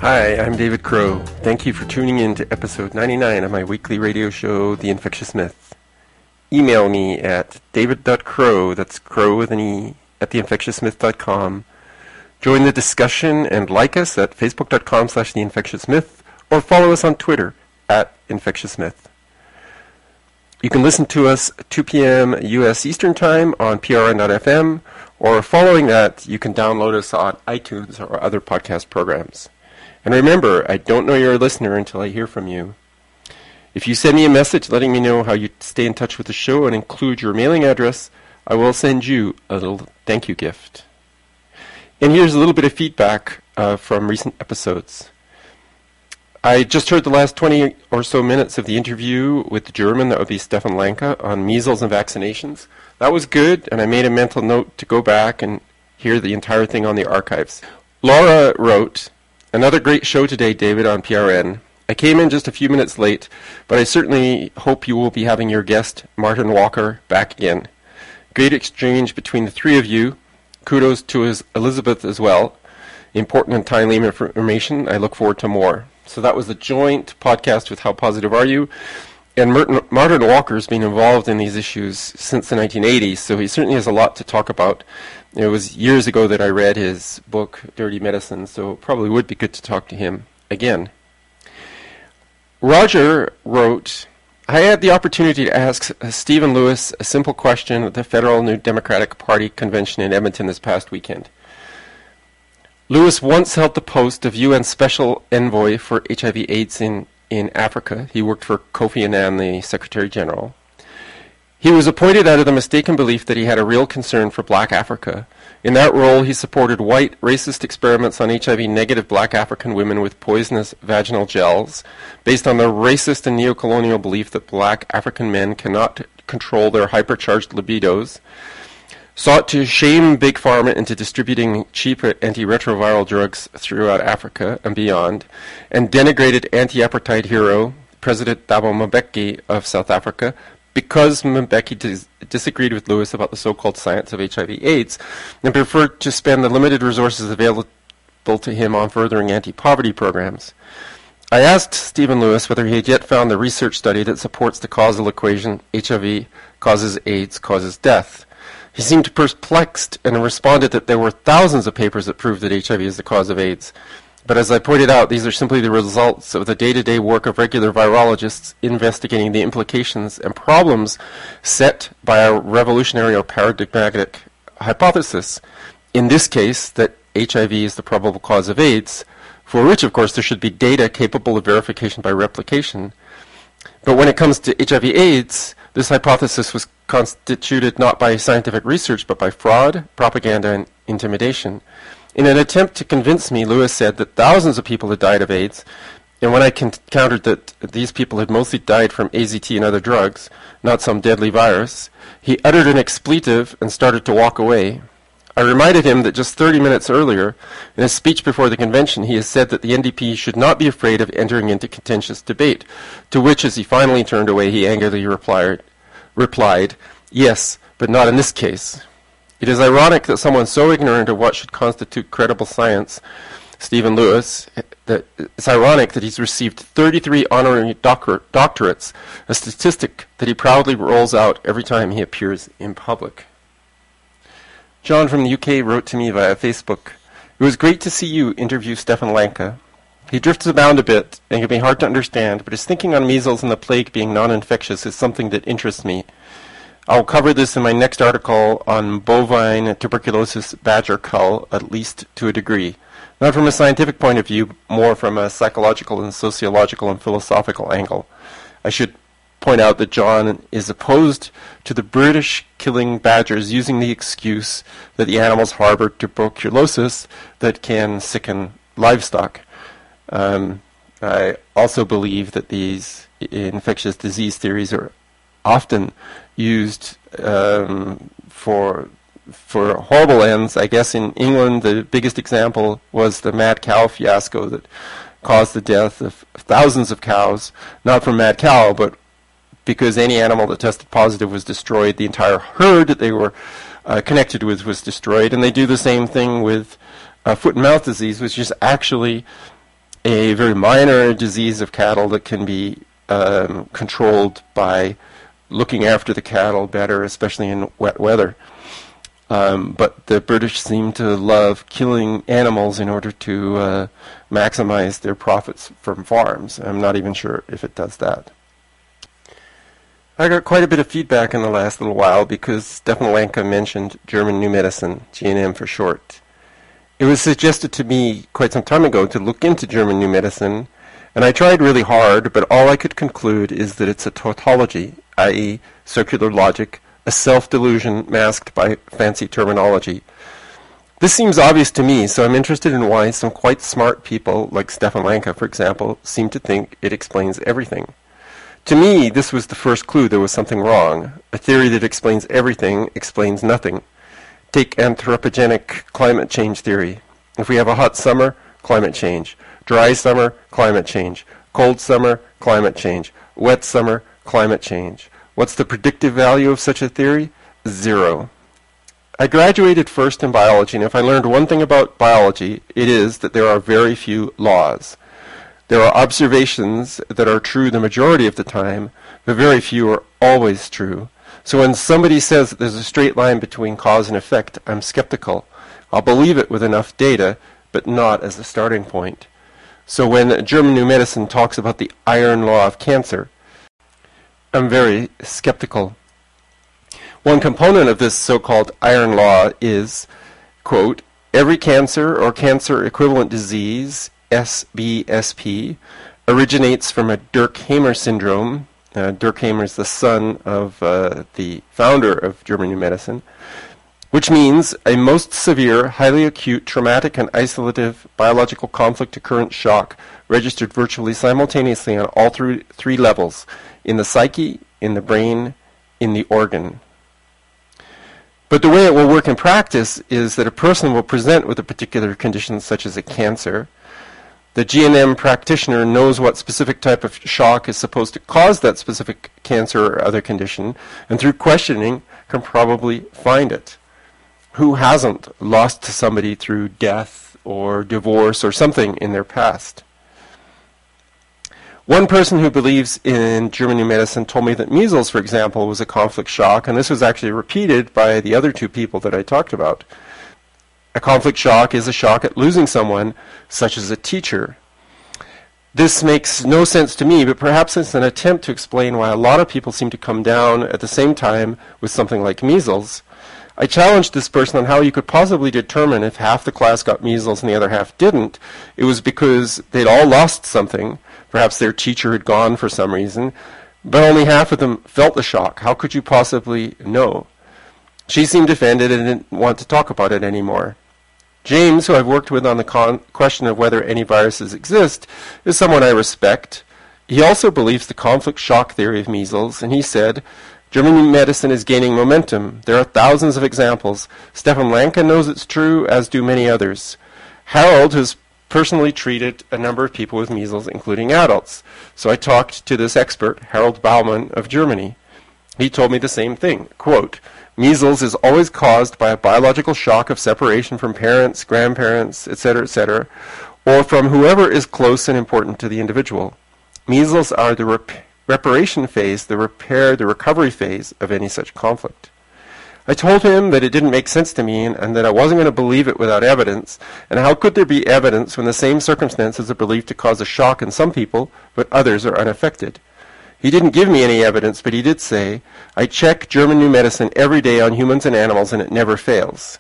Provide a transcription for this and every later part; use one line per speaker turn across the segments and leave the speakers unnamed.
Hi, I'm David Crow. Thank you for tuning in to episode 99 of my weekly radio show, The Infectious Myth. Email me at david.crow, that's crow with an E, at theinfectiousmyth.com. Join the discussion and like us at facebook.com/theinfectiousmyth or follow us on Twitter at infectiousmyth. You can listen to us 2 p.m. U.S. Eastern Time on prn.fm, or following that, you can download us on iTunes or other podcast programs. And remember, I don't know you're a listener until I hear from you. If you send me a message letting me know how you stay in touch with the show and include your mailing address, I will send you a little thank you gift. And here's a little bit of feedback from recent episodes. I just heard the last 20 or so minutes of the interview with the German, that would be Stefan Lanka, on measles and vaccinations. That was good, and I made a mental note to go back and hear the entire thing on the archives. Laura wrote, "Another great show today, David, on PRN. I came in just a few minutes late, but I certainly hope you will be having your guest, Martin Walker, back again. Great exchange between the three of you. Kudos to Elizabeth as well. Important and timely information. I look forward to more." So that was the joint podcast with How Positive Are You? And Martin Walker's been involved in these issues since the 1980s, so he certainly has a lot to talk about. It was years ago that I read his book, Dirty Medicine, so it probably would be good to talk to him again. Roger wrote, "I had the opportunity to ask Stephen Lewis a simple question at the Federal New Democratic Party convention in Edmonton this past weekend. Lewis once held the post of UN Special Envoy for HIV/AIDS in Africa. He worked for Kofi Annan, the Secretary General. He was appointed out of the mistaken belief that he had a real concern for black Africa. In that role, he supported white, racist experiments on HIV-negative black African women with poisonous vaginal gels, based on the racist and neocolonial belief that black African men cannot control their hypercharged libidos, sought to shame Big Pharma into distributing cheap antiretroviral drugs throughout Africa and beyond, and denigrated anti-apartheid hero President Thabo Mbeki of South Africa because Mbeki disagreed with Lewis about the so-called science of HIV/AIDS and preferred to spend the limited resources available to him on furthering anti-poverty programs. I asked Stephen Lewis whether he had yet found the research study that supports the causal equation HIV causes AIDS causes death. He seemed perplexed and responded that there were thousands of papers that proved that HIV is the cause of AIDS. But as I pointed out, these are simply the results of the day-to-day work of regular virologists investigating the implications and problems set by a revolutionary or paradigmatic hypothesis. In this case, that HIV is the probable cause of AIDS, for which, of course, there should be data capable of verification by replication. But when it comes to HIV/AIDS, this hypothesis was constituted not by scientific research, but by fraud, propaganda, and intimidation. In an attempt to convince me, Lewis said that thousands of people had died of AIDS, and when I countered that these people had mostly died from AZT and other drugs, not some deadly virus, he uttered an expletive and started to walk away. I reminded him that just 30 minutes earlier, in a speech before the convention, he has said that the NDP should not be afraid of entering into contentious debate, to which, as he finally turned away, he angrily replied, "Yes, but not in this case." It is ironic that someone so ignorant of what should constitute credible science, Stephen Lewis, that it's ironic that he's received 33 honorary doctorates, a statistic that he proudly rolls out every time he appears in public. John from the UK wrote to me via Facebook, "It was great to see you interview Stefan Lanka. He drifts about a bit and can be hard to understand, but his thinking on measles and the plague being non-infectious is something that interests me. I'll cover this in my next article on bovine tuberculosis badger cull, at least to a degree. Not from a scientific point of view, more from a psychological and sociological and philosophical angle. I should point out that John is opposed to the British killing badgers using the excuse that the animals harbor tuberculosis that can sicken livestock. I also believe that these infectious disease theories are often used for horrible ends. I guess in England the biggest example was the mad cow fiasco that caused the death of thousands of cows, not from mad cow, but because any animal that tested positive was destroyed. The entire herd that they were connected with was destroyed. And they do the same thing with foot and mouth disease, which is actually a very minor disease of cattle that can be controlled by looking after the cattle better, especially in wet weather. But the British seem to love killing animals in order to maximize their profits from farms. I'm not even sure if it does that. I got quite a bit of feedback in the last little while because Stefan Lanka mentioned German New Medicine, GNM for short. It was suggested to me quite some time ago to look into German New Medicine, and I tried really hard, but all I could conclude is that it's a tautology, i.e. circular logic, a self-delusion masked by fancy terminology. This seems obvious to me, so I'm interested in why some quite smart people, like Stefan Lanka, for example, seem to think it explains everything. To me, this was the first clue there was something wrong. A theory that explains everything explains nothing. Take anthropogenic climate change theory. If we have a hot summer, climate change. Dry summer, climate change. Cold summer, climate change. Wet summer, climate change. What's the predictive value of such a theory? 0. I graduated first in biology, and if I learned one thing about biology, it is that there are very few laws. There are observations that are true the majority of the time, but very few are always true. So when somebody says that there's a straight line between cause and effect, I'm skeptical. I'll believe it with enough data, but not as a starting point. So when German New Medicine talks about the iron law of cancer, I'm very skeptical. One component of this so-called iron law is, quote, every cancer or cancer equivalent disease, SBSP, originates from a Durkheim syndrome. Durkheim is the son of the founder of German New Medicine, which means a most severe, highly acute, traumatic, and isolative biological conflict occurrence shock registered virtually simultaneously on all three levels, in the psyche, in the brain, in the organ. But the way it will work in practice is that a person will present with a particular condition, such as a cancer. The GNM practitioner knows what specific type of shock is supposed to cause that specific cancer or other condition, and through questioning can probably find it. Who hasn't lost somebody through death or divorce or something in their past? One person who believes in German New Medicine told me that measles, for example, was a conflict shock, and this was actually repeated by the other two people that I talked about. A conflict shock is a shock at losing someone, such as a teacher. This makes no sense to me, but perhaps it's an attempt to explain why a lot of people seem to come down at the same time with something like measles. I challenged this person on how you could possibly determine if half the class got measles and the other half didn't. It was because they'd all lost something. Perhaps their teacher had gone for some reason, but only half of them felt the shock. How could you possibly know? She seemed offended and didn't want to talk about it anymore. James, who I've worked with on the question of whether any viruses exist, is someone I respect. He also believes the conflict shock theory of measles, and he said, German New Medicine is gaining momentum. There are thousands of examples. Stefan Lanka knows it's true, as do many others. Harold has personally treated a number of people with measles, including adults. So I talked to this expert, Harold Baumann of Germany. He told me the same thing. Quote, measles is always caused by a biological shock of separation from parents, grandparents, etc., or from whoever is close and important to the individual. Measles are the reparation phase, the recovery phase of any such conflict. I told him that it didn't make sense to me and that I wasn't going to believe it without evidence, and how could there be evidence when the same circumstances are believed to cause a shock in some people, but others are unaffected? He didn't give me any evidence, but he did say, I check German New Medicine every day on humans and animals, and it never fails.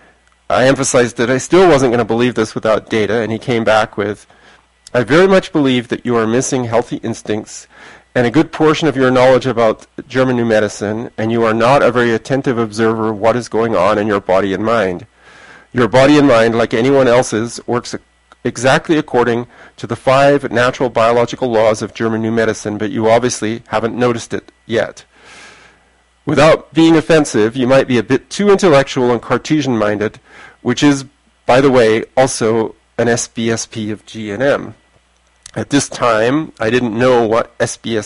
I emphasized that I still wasn't going to believe this without data, and he came back with, I very much believe that you are missing healthy instincts and a good portion of your knowledge about German New Medicine, and you are not a very attentive observer of what is going on in your body and mind. Your body and mind, like anyone else's, works exactly according to the 5 natural biological laws of German New Medicine, but you obviously haven't noticed it yet. Without being offensive, you might be a bit too intellectual and Cartesian-minded, which is, by the way, also an SBSP of GNM. At this time, I didn't know what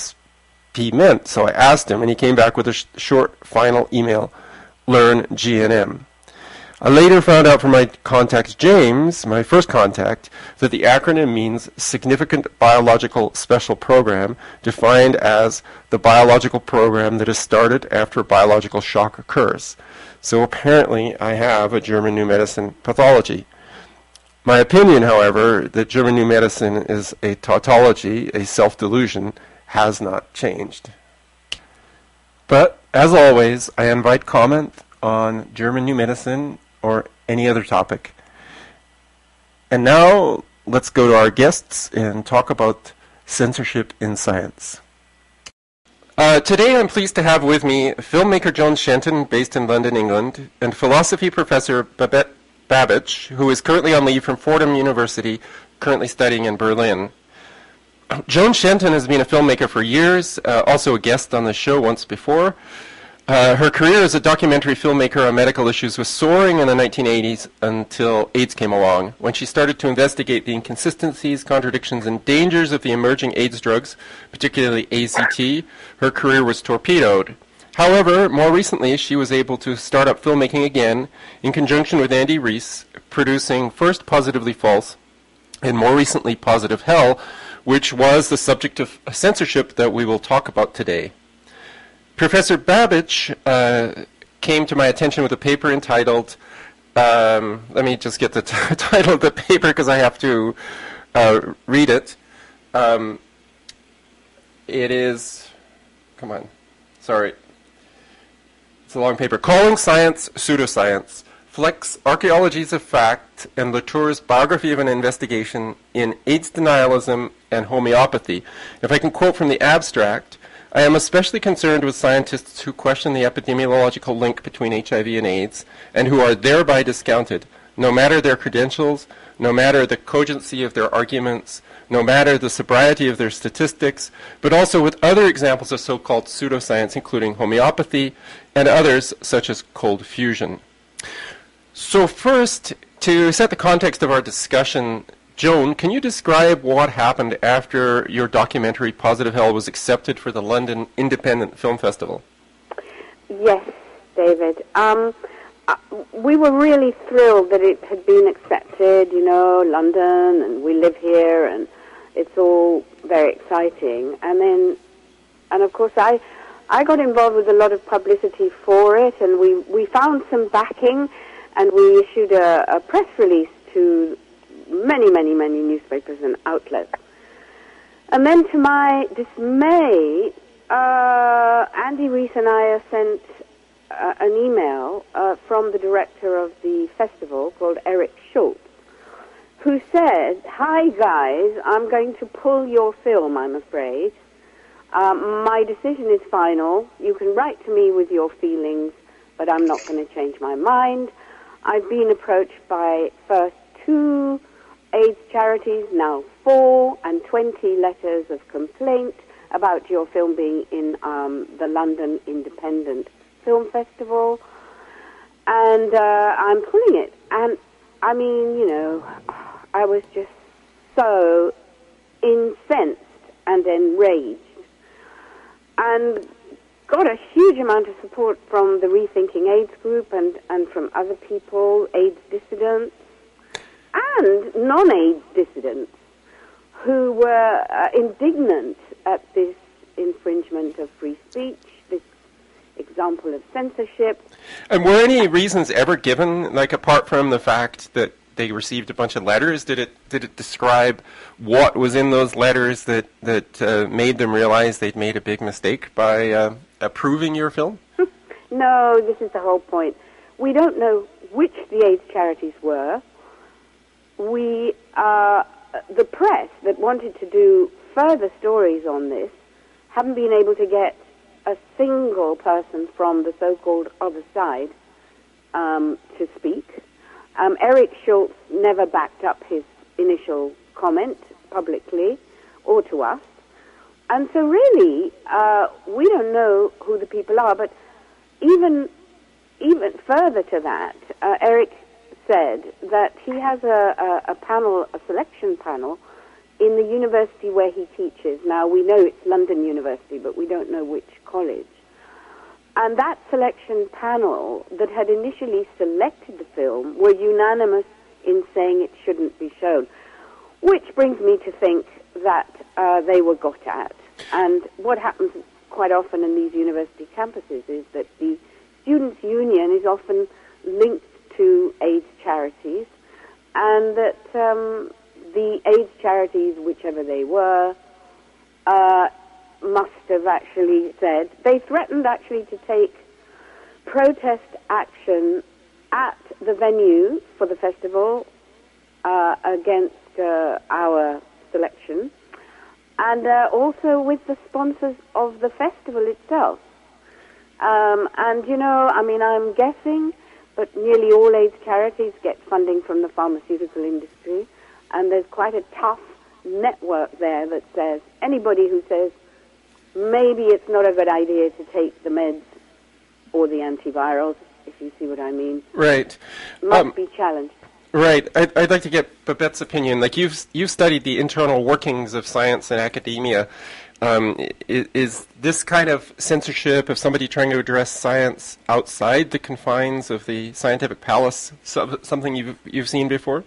SBSP meant, so I asked him, and he came back with a short final email, learn GNM. I later found out from my contact James, my first contact, that the acronym means Significant Biological Special Program, defined as the biological program that is started after a biological shock occurs. So apparently I have a German New Medicine pathology. My opinion, however, that German New Medicine is a tautology, a self-delusion, has not changed. But, as always, I invite comment on German New Medicine or any other topic. And now, let's go to our guests and talk about censorship in science. Today I'm pleased to have with me filmmaker Joan Shenton, based in London, England, and philosophy professor Babette Babich, who is currently on leave from Fordham University, currently studying in Berlin. Joan Shenton has been a filmmaker for years, also a guest on the show once before. Her career as a documentary filmmaker on medical issues was soaring in the 1980s until AIDS came along, when she started to investigate the inconsistencies, contradictions, and dangers of the emerging AIDS drugs, particularly AZT. Her career was torpedoed. However, more recently, she was able to start up filmmaking again in conjunction with Andy Rees, producing first Positively False and more recently Positive Hell, which was the subject of censorship that we will talk about today. Professor Babich came to my attention with a paper entitled, let me just get the title of the paper because I have to read it. It is, come on, sorry. It's a long paper. Calling Science Pseudoscience, Fleck's Archaeologies of Fact and Latour's Biography of an Investigation in AIDS Denialism and Homeopathy. If I can quote from the abstract, I am especially concerned with scientists who question the epidemiological link between HIV and AIDS and who are thereby discounted, no matter their credentials, no matter the cogency of their arguments, no matter the sobriety of their statistics, but also with other examples of so-called pseudoscience, including homeopathy and others such as cold fusion. So first, to set the context of our discussion, Joan, can you describe what happened after your documentary Positive Hell was accepted for the London Independent Film Festival?
Yes, David. We were really thrilled that it had been accepted, London, and we live here, and it's all very exciting. And of course, I got involved with a lot of publicity for it, and we found some backing, and we issued a press release to many newspapers and outlets. And then to my dismay, Andy Rees and I sent an email from the director of the festival called Eric Schultz, who said, "Hi guys, I'm going to pull your film, I'm afraid. My decision is final. You can write to me with your feelings, but I'm not going to change my mind. I've been approached by first 2 AIDS charities, now 4, and 20 letters of complaint about your film being in the London Independent Film Festival, and I'm pulling it." And I mean, I was just so incensed and enraged, and got a huge amount of support from the Rethinking AIDS group and from other people, AIDS dissidents, and non-AIDS dissidents who were indignant at this infringement of free speech, this example of censorship.
And were any reasons ever given, like apart from the fact that they received a bunch of letters? Did it describe what was in those letters that made them realize they'd made a big mistake by approving your film?
No, this is the whole point. We don't know which the AIDS charities were. The press that wanted to do further stories on this haven't been able to get a single person from the so-called other side to speak. Eric Schultz never backed up his initial comment publicly or to us. And so really, we don't know who the people are, but even further to that, Eric said that he has a selection panel in the university where he teaches. Now, we know it's London University, but we don't know which college. And that selection panel that had initially selected the film were unanimous in saying it shouldn't be shown, which brings me to think that they were got at. And what happens quite often in these university campuses is that the Students' Union is often linked to AIDS charities, and that the AIDS charities, whichever they were, must have actually said, they threatened actually to take protest action at the venue for the festival against our selection, and also with the sponsors of the festival itself. And, you know, I mean, I'm guessing, but nearly all AIDS charities get funding from the pharmaceutical industry, and there's quite a tough network there that says anybody who says maybe it's not a good idea to take the meds or the antivirals, if you see what I mean,
Right.
must be challenged.
Right. I'd like to get Babette's opinion. Like, you've studied the internal workings of science and academia. Is this kind of censorship of somebody trying to address science outside the confines of the scientific palace something you've seen before?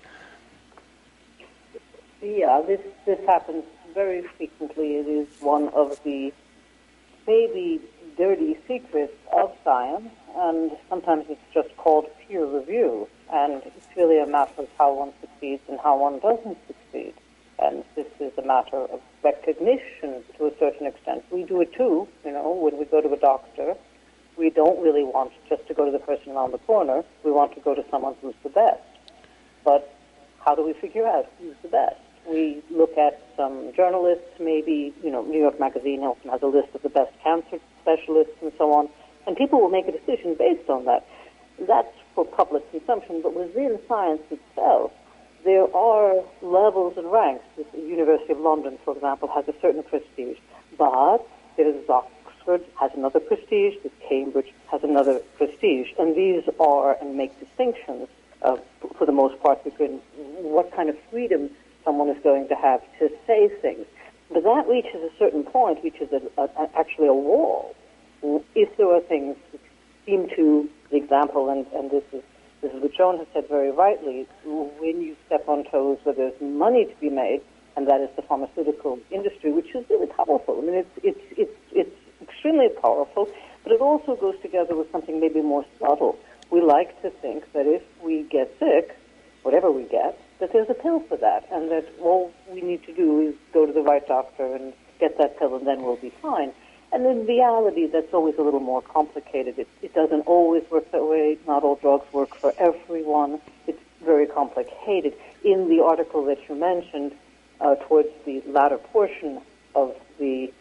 Yeah, this happens very frequently. It is one of the maybe dirty secrets of science, and sometimes it's just called peer review. And it's really a matter of how one succeeds and how one doesn't succeed. And this is a matter of recognition to a certain extent. We do it too, you know, when we go to a doctor. We don't really want just to go to the person around the corner. We want to go to someone who's the best. But how do we figure out who's the best? We look at some journalists, maybe, you know, New York Magazine often has a list of the best cancer specialists and so on, and people will make a decision based on that. That's for public consumption, but within science itself, there are levels and ranks. The University of London, for example, has a certain prestige, but there's Oxford has another prestige, Cambridge has another prestige, and these are and make distinctions for the most part between what kind of freedom someone is going to have to say things. But that reaches a certain point, which is actually a wall. If there are things that seem to, the example, and this is what Joan has said very rightly, when you step on toes where there's money to be made, and that is the pharmaceutical industry, which is really powerful. I mean, it's extremely powerful, but it also goes together with something maybe more subtle. We like to think that if we get sick, whatever we get, that there's a pill for that, and that all we need to do is go to the right doctor and get that pill, and then we'll be fine. And in reality, that's always a little more complicated. It doesn't always work that way. Not all drugs work for everyone. It's very complicated. In the article that you mentioned, towards the latter portion of the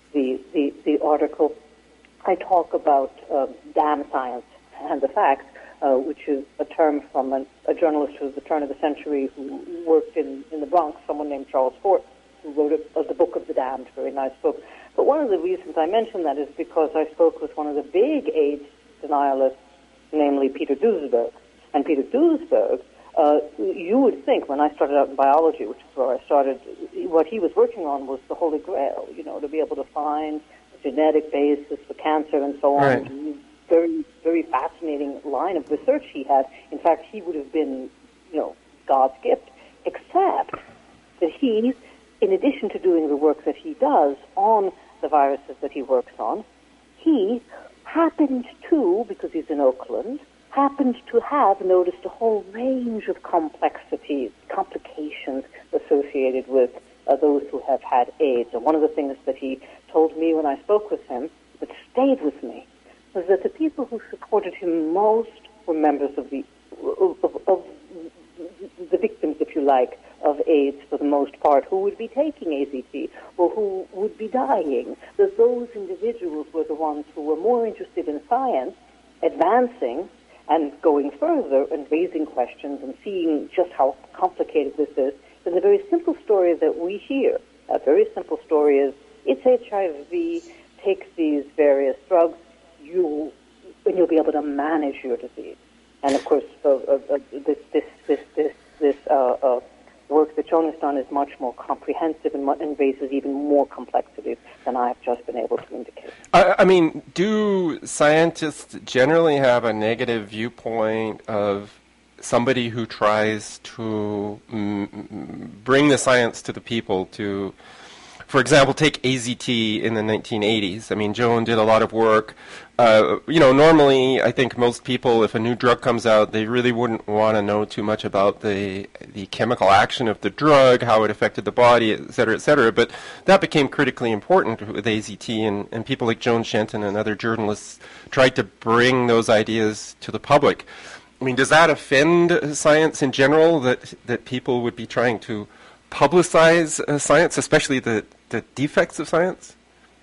article, I talk about damn science and the facts, which is a term from a journalist who was the turn of the century who worked in the Bronx, someone named Charles Fort, who wrote the Book of the Damned, very nice book. But one of the reasons I mention that is because I spoke with one of the big AIDS denialists, namely Peter Duesberg. And Peter Duesberg, you would think, when I started out in biology, which is where I started, what he was working on was the Holy Grail, you know, to be able to find a genetic basis for cancer and so on.
Right.
Very, very fascinating line of research he had. In fact, he would have been, you know, God's gift, except that he, in addition to doing the work that he does on the viruses that he works on, he happened to, because he's in Oakland, happened to have noticed a whole range of complications associated with those who have had AIDS. And one of the things that he told me when I spoke with him that stayed with me was that the people who supported him most were members of the victims, if you like, of AIDS for the most part, who would be taking AZT or who would be dying. That those individuals were the ones who were more interested in science, advancing and going further and raising questions and seeing just how complicated this is than the very simple story that we hear. A very simple story is, it's HIV, take these various drugs, you'll be able to manage your disease. And of course, this work that Joan has done is much more comprehensive and raises even more complexities than I have just been able to indicate.
I mean, do scientists generally have a negative viewpoint of somebody who tries to bring the science to the people to, for example, take AZT in the 1980s. I mean, Joan did a lot of work. Normally, I think most people, if a new drug comes out, they really wouldn't want to know too much about the chemical action of the drug, how it affected the body, et cetera, et cetera. But that became critically important with AZT, and people like Joan Shenton and other journalists tried to bring those ideas to the public. I mean, does that offend science in general, that people would be trying to publicize science, especially the defects of science?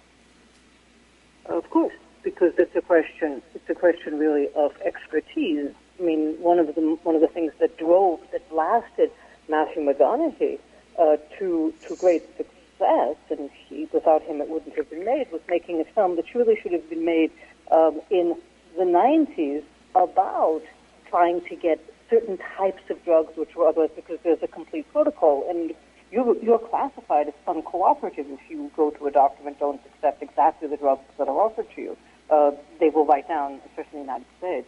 Of course, because it's a question really of expertise. I mean, one of the things that lasted Matthew McConaughey to great success, and without him it wouldn't have been made, was making a film that really should have been made in the 90s about trying to get certain types of drugs which were otherwise, because there's a complete protocol, and you're classified as uncooperative if you go to a doctor and don't accept exactly the drugs that are offered to you. They will write down, especially in the United States,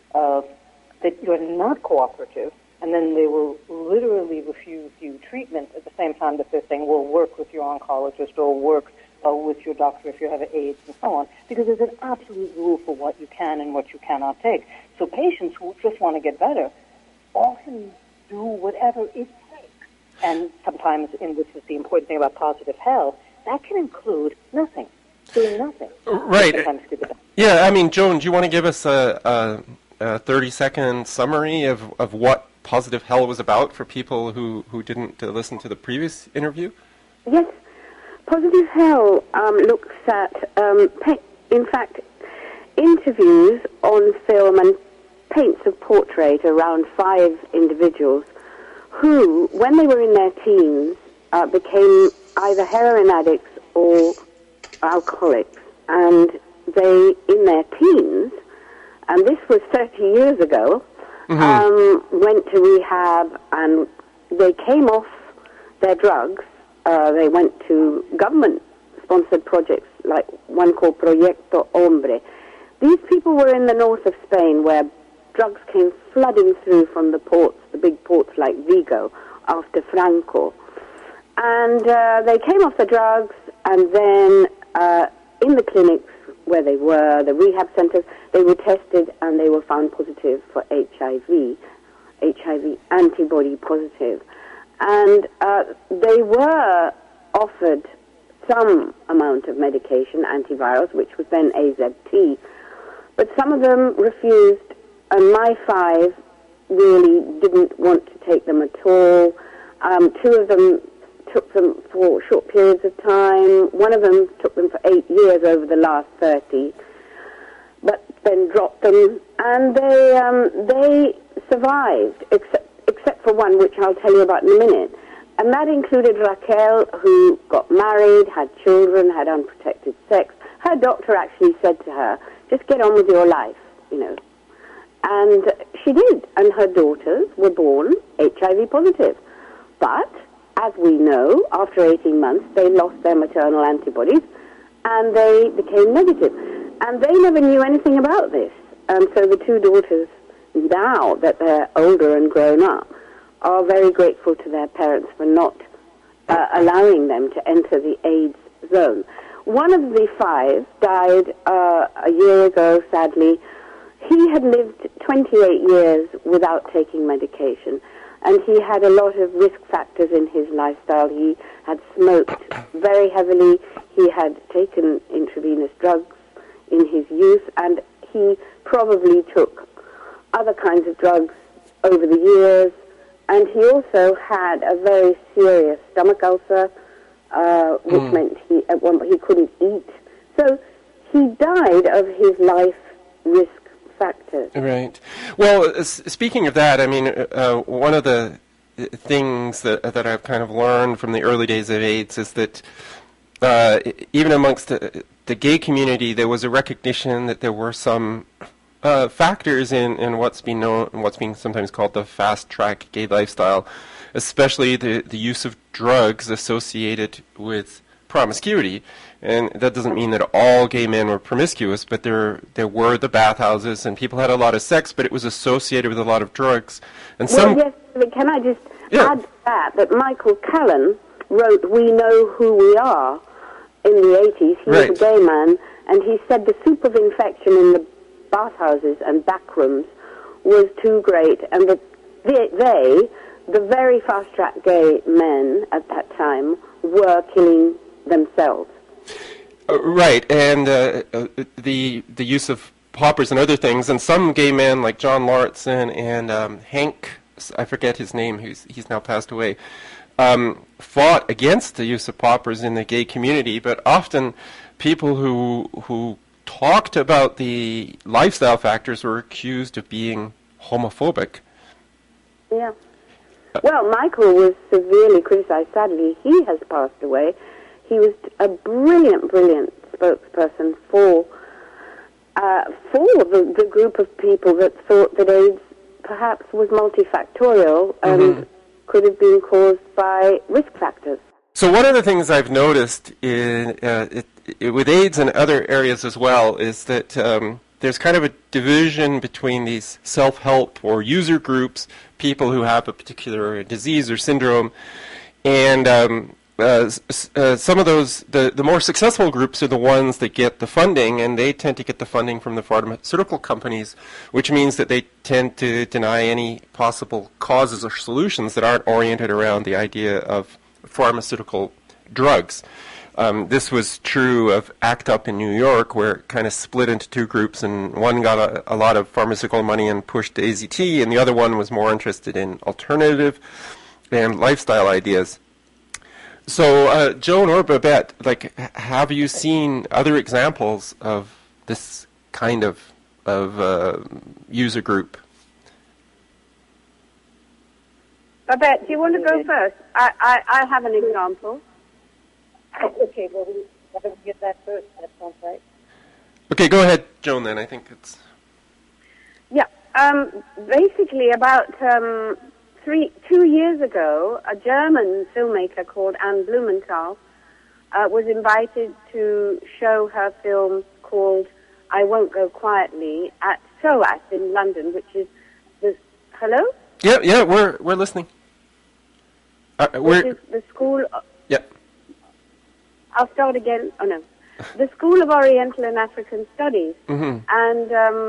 that you're not cooperative, and then they will literally refuse you treatment at the same time that they're saying, well, work with your oncologist or work with your doctor if you have AIDS and so on, because there's an absolute rule for what you can and what you cannot take. So patients who just want to get better often do whatever it takes. And sometimes, and this is the important thing about positive health, that can include nothing, doing nothing.
Right. Yeah, I mean, Joan, do you want to give us a 30-second summary of what Positive Hell was about for people who didn't listen to the previous interview?
Yes. Positive Hell looks at, in fact, interviews on film and paints a portrait around 5 individuals who, when they were in their teens, became either heroin addicts or alcoholics. And they, in their teens, and this was 30 years ago, went to rehab, and they came off their drugs. They went to government-sponsored projects, like one called Proyecto Hombre. These people were in the north of Spain, where drugs came flooding through from the ports, the big ports like Vigo, after Franco. And they came off the drugs, and then in the clinics where they were, the rehab centers, they were tested, and they were found positive for HIV antibody positive. And they were offered some amount of medication, antivirals, which was then AZT. But some of them refused, and my 5 really didn't want to take them at all. 2 of them took them for short periods of time. One of them took them for 8 years over the last 30, but then dropped them. And they survived, except for one, which I'll tell you about in a minute. And that included Raquel, who got married, had children, had unprotected sex. Her doctor actually said to her, just get on with your life, And she did, and her daughters were born HIV positive. But, as we know, after 18 months, they lost their maternal antibodies, and they became negative. And they never knew anything about this. And so the 2 daughters, now that they're older and grown up, are very grateful to their parents for not allowing them to enter the AIDS zone. One of the 5 died a year ago, sadly. He had lived 28 years without taking medication, and he had a lot of risk factors in his lifestyle. He had smoked very heavily. He had taken intravenous drugs in his youth, and he probably took other kinds of drugs over the years. And he also had a very serious stomach ulcer, which meant he couldn't eat. So he died of his life risk factors.
Right. Well, speaking of that, I mean, one of the things that I've kind of learned from the early days of AIDS is that even amongst the gay community, there was a recognition that there were some factors in what's being known, what's being sometimes called the fast-track gay lifestyle, especially the use of drugs associated with promiscuity. And that doesn't mean that all gay men were promiscuous, but there were the bathhouses, and people had a lot of sex, but it was associated with a lot of drugs. And
well, yes, but can I just add to that Michael Callan wrote We Know Who We Are in the 80s. He was a gay man, and he said the soup of infection in the bathhouses and back rooms was too great, and that the very fast-track gay men at that time, were killing themselves.
Right, and the use of poppers and other things, and some gay men like John Lauritsen and Hank, I forget his name, he's now passed away, fought against the use of poppers in the gay community, but often people who talked about the lifestyle factors were accused of being homophobic.
Yeah. Well, Michael was severely criticized. Sadly, he has passed away. He was a brilliant spokesperson for the group of people that thought that AIDS perhaps was multifactorial and could have been caused by risk factors.
So one of the things I've noticed with AIDS and other areas as well is that there's kind of a division between these self-help or user groups, people who have a particular disease or syndrome, and some of those, the more successful groups are the ones that get the funding, and they tend to get the funding from the pharmaceutical companies, which means that they tend to deny any possible causes or solutions that aren't oriented around the idea of pharmaceutical drugs. This was true of ACT UP in New York, where it kind of split into two groups, and one got a lot of pharmaceutical money and pushed AZT, and the other one was more interested in alternative and lifestyle ideas. So, Joan or Babette, have you seen other examples of this kind of user group?
Babette, do you want to go first? I have an example.
Okay, well, we get that first. That sounds right.
Okay, go ahead, Joan, then. I think it's...
Yeah. Basically, about 2 years ago, a German filmmaker called Anne Blumenthal was invited to show her film called I Won't Go Quietly at SOAS in London, which is the... Hello?
Yeah, we're listening.
Which is the school...
Yeah.
I'll start again. Oh, no. The School of Oriental and African Studies. And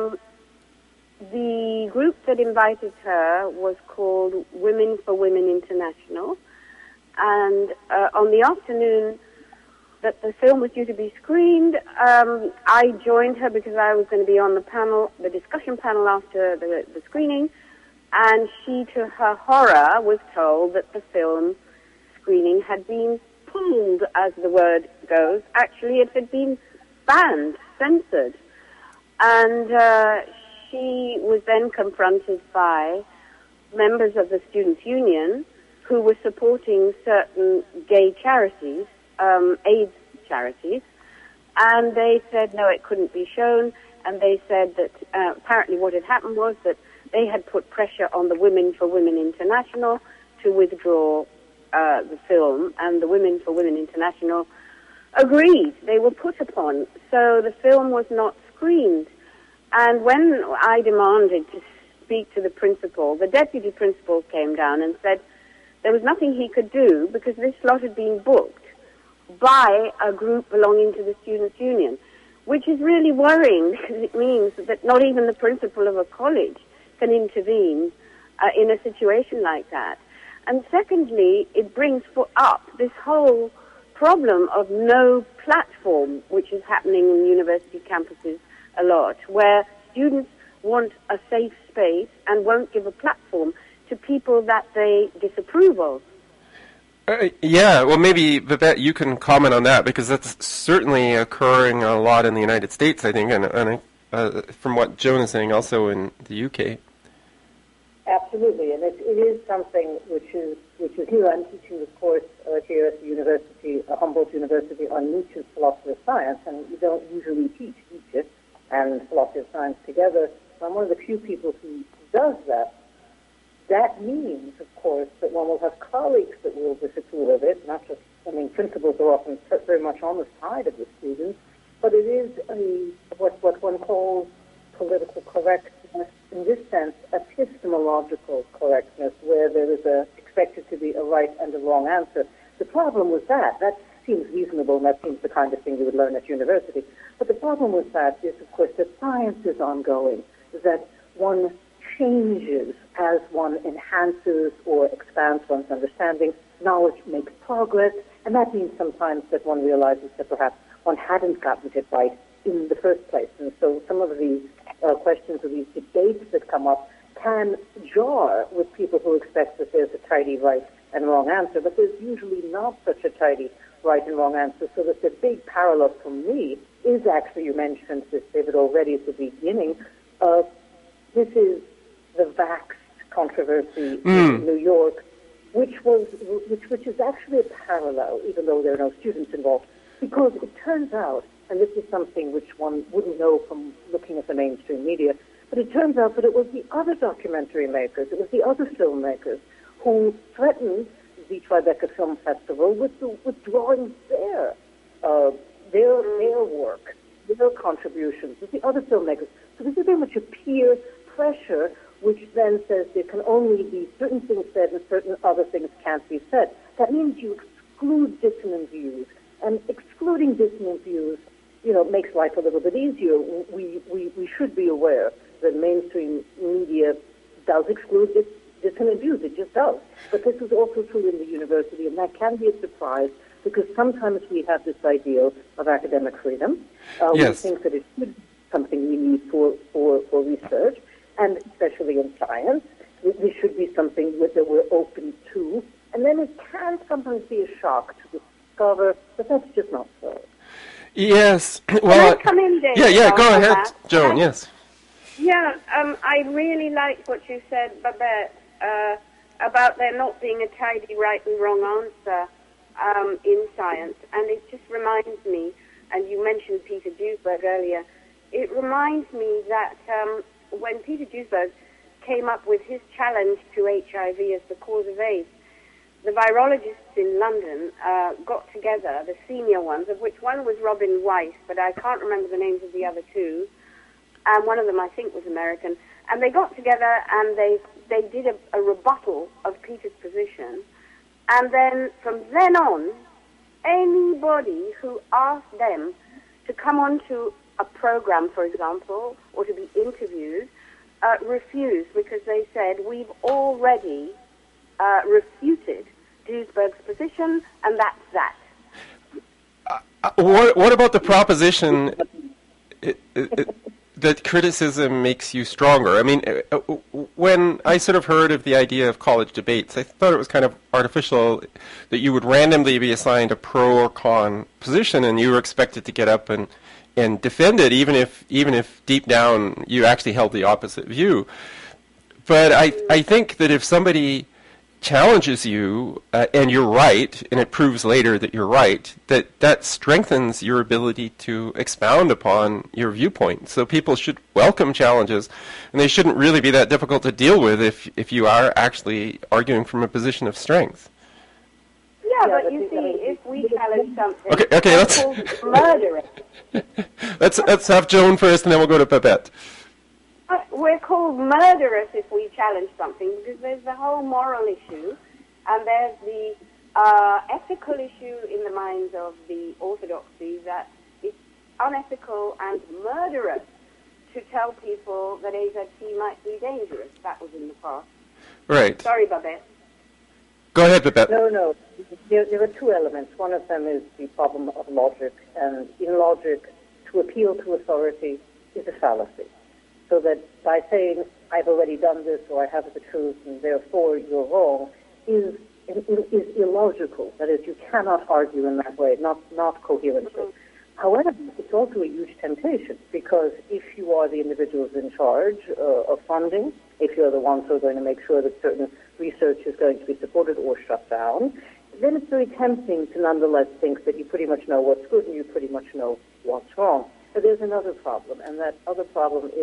the group that invited her was called Women for Women International. And on the afternoon that the film was due to be screened, I joined her because I was going to be on the discussion panel after the screening. And she, to her horror, was told that the film screening had been pulled, as the word goes. Actually, it had been banned, censored. And she was then confronted by members of the Students' Union who were supporting certain gay charities, AIDS charities, and they said, no, it couldn't be shown, and they said that apparently what had happened was that they had put pressure on the Women for Women International to withdraw the film, and the Women for Women International agreed. They were put upon. So the film was not screened. And when I demanded to speak to the principal, the deputy principal came down and said there was nothing he could do because this slot had been booked by a group belonging to the Students' Union, which is really worrying because it means that not even the principal of a college can intervene in a situation like that. And secondly, it brings up this whole problem of no platform, which is happening in university campuses a lot, where students want a safe space and won't give a platform to people that they disapprove of.
Yeah, well, maybe, Babette, you can comment on that, because that's certainly occurring a lot in the United States, I think, and from what Joan is saying, also in the UK.
Absolutely, and it is something which is new. I'm teaching the course here at the university, Humboldt University, on Nietzsche's philosophy of science, and we don't usually teach Nietzsche and philosophy of science together. So I'm one of the few people who does that. That means, of course, that one will have colleagues that will disapprove of it, not just, principals are often very much on the side of the students, but it is what one calls political correctness, in this sense, epistemological correctness, where there is expected to be a right and a wrong answer. The problem with that seems reasonable, and that seems the kind of thing you would learn at university. But the problem with that is, of course, that science is ongoing, that one changes as one enhances or expands one's understanding. Knowledge makes progress, and that means sometimes that one realizes that perhaps one hadn't gotten it right in the first place. And so some of these questions or these debates that come up can jar with people who expect that there's a tidy right and wrong answer, but there's usually not such a tidy right and wrong answer. So that the big parallel for me is actually, you mentioned this, David, already at the beginning, this is the vax controversy in New York, which is actually a parallel, even though there are no students involved, because it turns out, and this is something which one wouldn't know from looking at the mainstream media, but it turns out that it was the other documentary makers, it was the other filmmakers who threatened the Tribeca Film Festival with withdrawing their work, their contributions, with the other filmmakers. So this is very much a peer pressure, which then says there can only be certain things said and certain other things can't be said. That means you exclude dissonant views, and excluding dissonant views, makes life a little bit easier. We should be aware that mainstream media does exclude dissonant views. It just does. But this is also true in the university, and that can be a surprise because sometimes we have this ideal of academic freedom.
Yes.
We think that it should be something we need for research, and especially in science. This should be something that we're open to. And then it can sometimes be a shock to discover that that's just not so.
Yes. Well,
Can I come in there?
Yeah, go ahead, Joan, yes.
Yeah, I really liked what you said, Babette, about there not being a tidy right and wrong answer in science. And it just reminds me, and you mentioned Peter Duesberg earlier, it reminds me that when Peter Duesberg came up with his challenge to HIV as the cause of AIDS, the virologists in London got together, the senior ones, of which one was Robin Weiss, but I can't remember the names of the other two, and one of them I think was American, and they got together and they did a rebuttal of Peter's position, and then from then on, anybody who asked them to come onto a program, for example, or to be interviewed, refused because they said, we've already refuted Duesberg's position, and that's that.
What about the proposition that criticism makes you stronger? I mean, when I sort of heard of the idea of college debates, I thought it was kind of artificial that you would randomly be assigned a pro or con position, and you were expected to get up and defend it, even if deep down you actually held the opposite view. But I think that if somebody challenges you and you're right, and it proves later that you're right, that strengthens your ability to expound upon your viewpoint. So people should welcome challenges, and they shouldn't really be that difficult to deal with if you are actually arguing from a position of strength.
Yeah, but you see, if we challenge something,
okay, let's
murderous.
let's have Joan first, and then we'll go to Babette.
We're called murderous if we challenge something, because there's the whole moral issue, and there's the ethical issue in the minds of the orthodoxy that it's unethical and murderous to tell people that AZT might be dangerous. That was in the past.
Right.
Sorry, Babette.
Go ahead, Babette.
No. There are two elements. One of them is the problem of logic, and in logic, to appeal to authority is a fallacy. So that by saying, I've already done this, or I have the truth, and therefore you're wrong, is illogical. That is, you cannot argue in that way, not coherently. Mm-hmm. However, it's also a huge temptation, because if you are the individuals in charge of funding, if you're the ones who are going to make sure that certain research is going to be supported or shut down, then it's very tempting to nonetheless think that you pretty much know what's good and you pretty much know what's wrong. But there's another problem, and that other problem is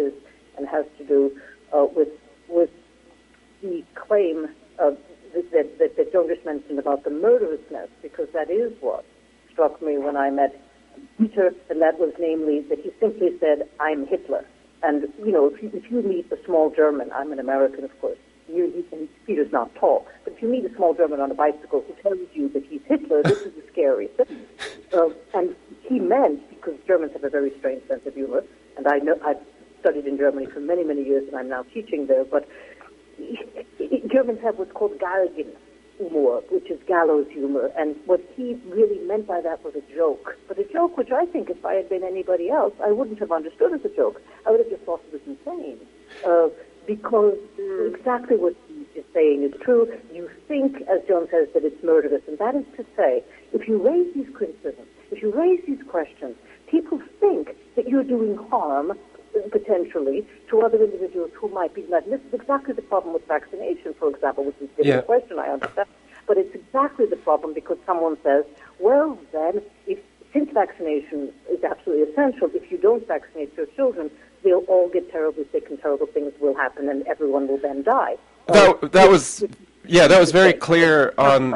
and has to do with the claim that Joan just mentioned about the murderousness, because that is what struck me when I met Peter, and that was namely that he simply said, "I'm Hitler." And, if you meet a small German, I'm an American, of course, and Peter's not tall, but if you meet a small German on a bicycle who tells you that he's Hitler, this is a scary thing. And he meant, because Germans have a very strange sense of humor, and I've studied in Germany for many, many years, and I'm now teaching there, but Germans have what's called Galgen humor, which is gallows humor, and what he really meant by that was a joke. But a joke which I think, if I had been anybody else, I wouldn't have understood as a joke. I would have just thought it was insane. Because exactly what he is saying is true. You think, as John says, that it's murderous, and that is to say, if you raise these criticisms, if you raise these questions, people think that you're doing harm, potentially, to other individuals who might be not. And this is exactly the problem with vaccination, for example, which is a different question, I understand. But it's exactly the problem because someone says, well, then, since vaccination is absolutely essential, if you don't vaccinate your children, they'll all get terribly sick and terrible things will happen and everyone will then die.
That was very clear on...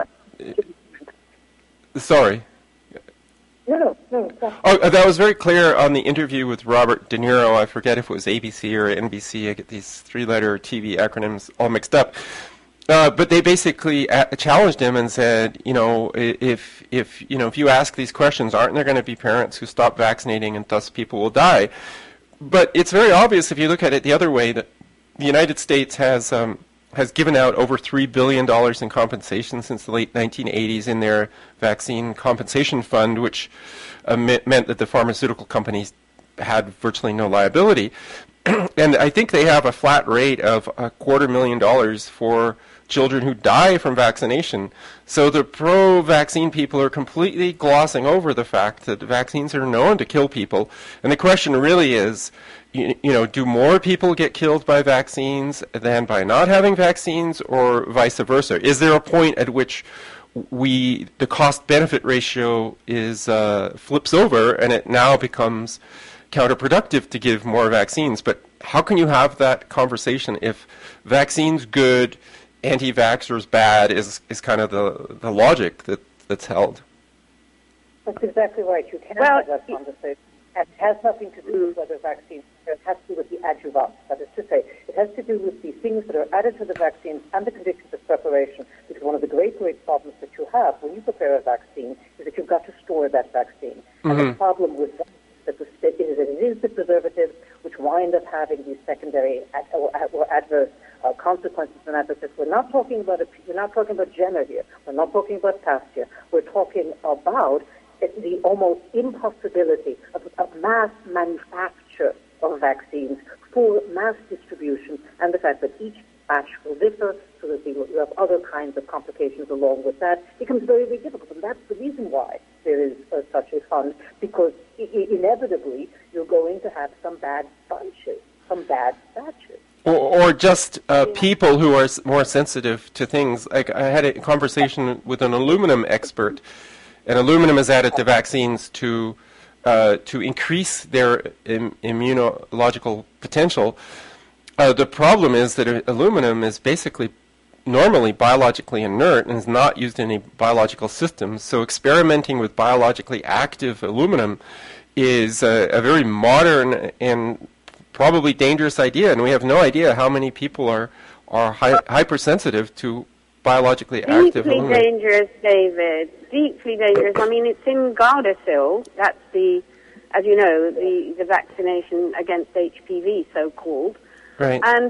Sorry.
No.
That was very clear on the interview with Robert De Niro. I forget if it was ABC or NBC. I get these three-letter TV acronyms all mixed up. But they basically challenged him and said, if you ask these questions, aren't there going to be parents who stop vaccinating and thus people will die? But it's very obvious if you look at it the other way that the United States has given out over $3 billion in compensation since the late 1980s in their vaccine compensation fund, which meant that the pharmaceutical companies had virtually no liability. And I think they have a flat rate of $250,000 for children who die from vaccination. So the pro-vaccine people are completely glossing over the fact that vaccines are known to kill people. And the question really is, do more people get killed by vaccines than by not having vaccines, or vice versa? Is there a point at which the cost-benefit ratio is flips over and it now becomes counterproductive to give more vaccines? But how can you have that conversation if vaccines good, anti-vaxxers bad is kind of the logic that's held?
That's exactly right. You can have that conversation. It has nothing to do with whether vaccines, it has to do with the adjuvant. That is to say, it has to do with the things that are added to the vaccines and the conditions of preparation. Because one of the great problems that you have when you prepare a vaccine is that you've got to store that vaccine. Mm-hmm. And the problem with that is that it is the preservatives which wind up having these secondary or adverse consequences and adverse effects. We're not talking about Jenner here. We're not talking about Pasteur. We're talking about the almost impossibility of mass manufacture of vaccines for mass distribution, and the fact that each batch will differ, so that you have other kinds of complications along with that, becomes very, very difficult. And that's the reason why there is such a fund, because inevitably you're going to have some bad bunches, some bad batches.
Or just people who are more sensitive to things. Like I had a conversation with an aluminum expert, and aluminum is added to vaccines to increase their immunological potential. The problem is that aluminum is basically normally biologically inert and is not used in any biological systems. So experimenting with biologically active aluminum is a very modern and probably dangerous idea, and we have no idea how many people are hypersensitive to biologically active aluminum.
Deeply dangerous, David. Deeply dangerous. I mean, it's in Gardasil. That's as you know, the vaccination against HPV, so-called.
Right.
And